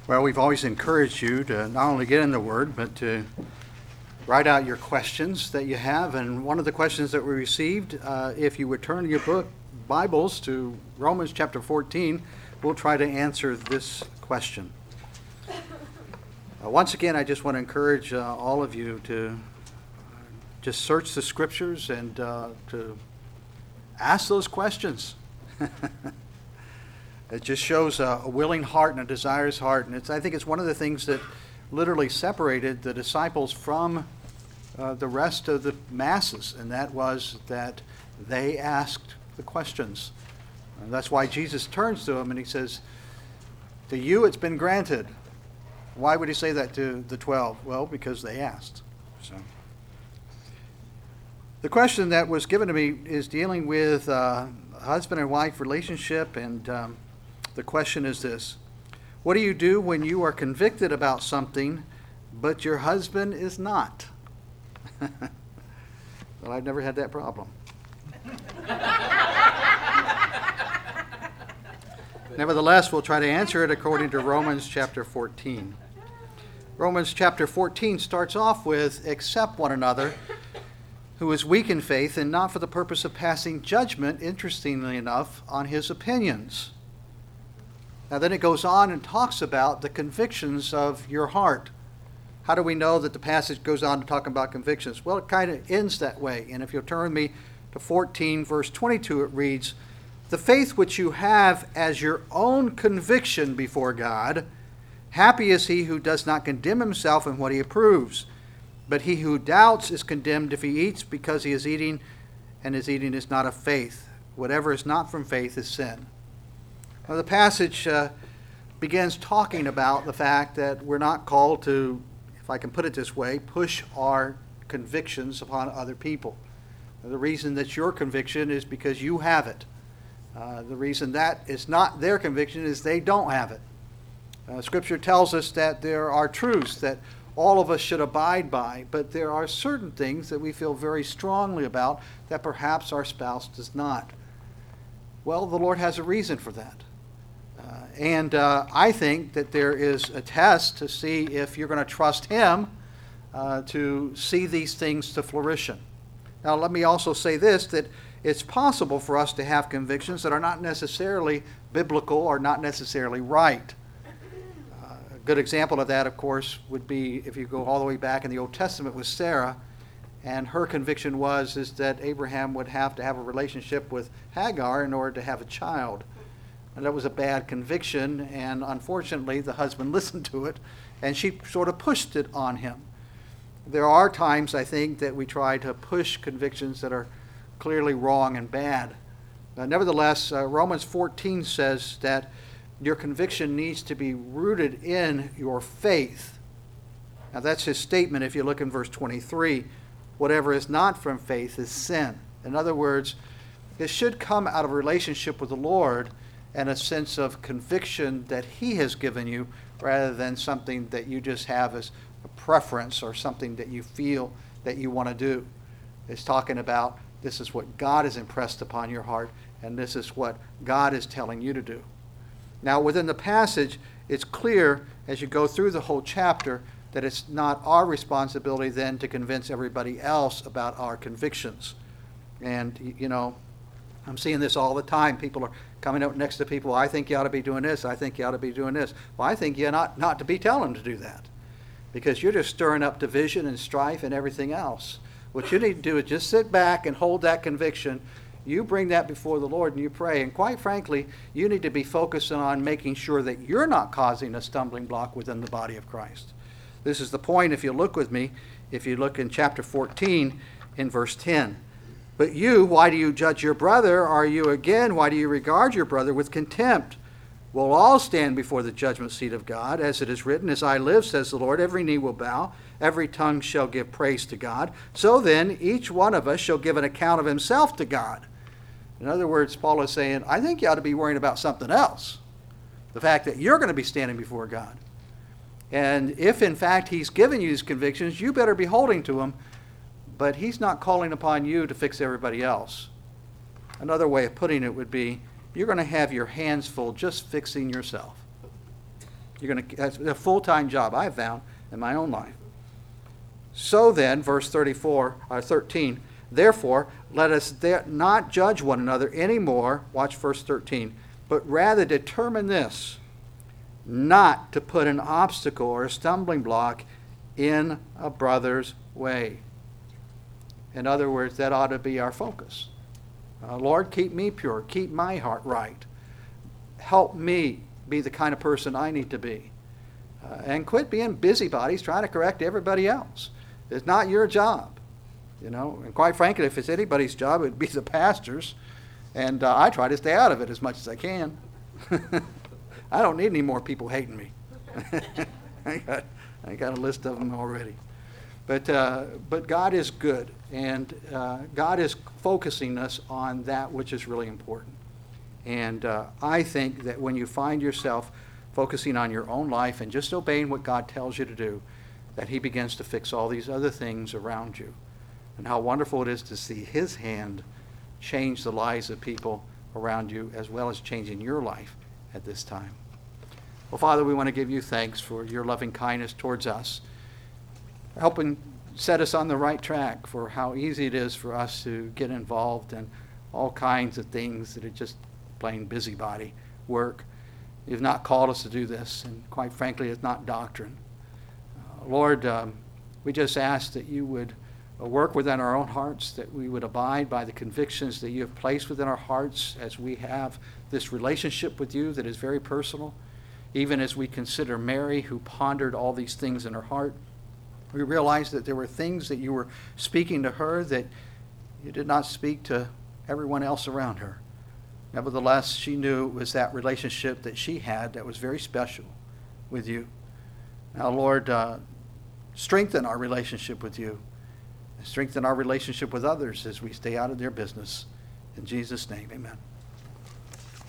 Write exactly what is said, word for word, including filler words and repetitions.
Well, we've always encouraged you to not only get in the Word, but to write out your questions that you have. And one of the questions that we received, uh, if you would turn your book Bibles to Romans chapter fourteen, we'll try to answer this question. Uh, once again, I just want to encourage uh, all of you to just search the Scriptures and uh, to ask those questions. It just shows a, a willing heart and a desirous heart. And it's, I think it's one of the things that literally separated the disciples from uh, the rest of the masses, and that was that they asked the questions. And that's why Jesus turns to them and he says, to you it's been granted. Why would he say that to the twelve? Well, because they asked. So, the question that was given to me is dealing with uh, husband and wife relationship, and um, the question is this: what do you do when you are convicted about something, but your husband is not? Well, I've never had that problem. Nevertheless, we'll try to answer it according to Romans chapter fourteen. Romans chapter fourteen starts off with, accept one another who is weak in faith, and not for the purpose of passing judgment, interestingly enough, on his opinions. Now then it goes on and talks about the convictions of your heart. How do we know that the passage goes on to talk about convictions? Well, it kind of ends that way. And if you'll turn me to fourteen, verse twenty-two, it reads, the faith which you have as your own conviction before God, happy is he who does not condemn himself in what he approves. But he who doubts is condemned if he eats, because he is eating, and his eating is not of faith. Whatever is not from faith is sin. Now, the passage uh, begins talking about the fact that we're not called to, if I can put it this way, push our convictions upon other people. The reason that's your conviction is because you have it. Uh, the reason that is not their conviction is they don't have it. Uh, Scripture tells us that there are truths that all of us should abide by, but there are certain things that we feel very strongly about that perhaps our spouse does not. Well, the Lord has a reason for that. Uh, and uh, I think that there is a test to see if you're going to trust Him uh, to see these things to fruition. Now, let me also say this, that it's possible for us to have convictions that are not necessarily biblical or not necessarily right. A good example of that, of course, would be if you go all the way back in the Old Testament with Sarah, and her conviction was is that Abraham would have to have a relationship with Hagar in order to have a child. And that was a bad conviction, and unfortunately the husband listened to it, and she sort of pushed it on him. There are times, I think, that we try to push convictions that are clearly wrong and bad. Uh, nevertheless, uh, Romans fourteen says that your conviction needs to be rooted in your faith. Now that's his statement if you look in verse twenty-three. Whatever is not from faith is sin. In other words, it should come out of a relationship with the Lord and a sense of conviction that He has given you, rather than something that you just have as a preference or something that you feel that you want to do. It's talking about this is what God has impressed upon your heart, and this is what God is telling you to do. Now, within the passage, it's clear as you go through the whole chapter that it's not our responsibility then to convince everybody else about our convictions. And, you know, I'm seeing this all the time. People are coming up next to people, I think you ought to be doing this, I think you ought to be doing this. Well, I think you not not to be telling them to do that, because you're just stirring up division and strife and everything else. What you need to do is just sit back and hold that conviction. You bring that before the Lord and you pray. And quite frankly, you need to be focusing on making sure that you're not causing a stumbling block within the body of Christ. This is the point, if you look with me, if you look in chapter fourteen in verse ten. But you, why do you judge your brother? Are you again, why do you regard your brother with contempt? We'll all stand before the judgment seat of God. As it is written, as I live, says the Lord, every knee will bow, every tongue shall give praise to God. So then, each one of us shall give an account of himself to God. In other words, Paul is saying, I think you ought to be worrying about something else. The fact that you're going to be standing before God. And if, in fact, He's given you these convictions, you better be holding to them. But He's not calling upon you to fix everybody else. Another way of putting it would be, you're going to have your hands full just fixing yourself. You're going to, that's a full-time job I've found in my own life. So then, verse thirty-four, or thirteen, therefore, let us there not judge one another anymore, watch verse thirteen, but rather determine this, not to put an obstacle or a stumbling block in a brother's way. In other words, that ought to be our focus. Uh, Lord, keep me pure. Keep my heart right. Help me be the kind of person I need to be. Uh, and quit being busybodies trying to correct everybody else. It's not your job. You know, and quite frankly, if it's anybody's job, it would be the pastor's. And uh, I try to stay out of it as much as I can. I don't need any more people hating me. I got, I got a list of them already. But uh, but God is good, and uh, God is focusing us on that which is really important. And uh, I think that when you find yourself focusing on your own life and just obeying what God tells you to do, that he begins to fix all these other things around you. And how wonderful it is to see his hand change the lives of people around you, as well as changing your life at this time. Well, Father, we want to give you thanks for your loving kindness towards us, helping set us on the right track for how easy it is for us to get involved in all kinds of things that are just plain busybody work. You've not called us to do this, and quite frankly, it's not doctrine. Uh, Lord, um, we just ask that you would uh, work within our own hearts, that we would abide by the convictions that you have placed within our hearts as we have this relationship with you that is very personal. Even as we consider Mary, who pondered all these things in her heart, we realize that there were things that you were speaking to her that you did not speak to everyone else around her. Nevertheless, she knew it was that relationship that she had that was very special with you. Now, Lord, uh, strengthen our relationship with you. Strengthen our relationship with others as we stay out of their business. In Jesus' name, amen.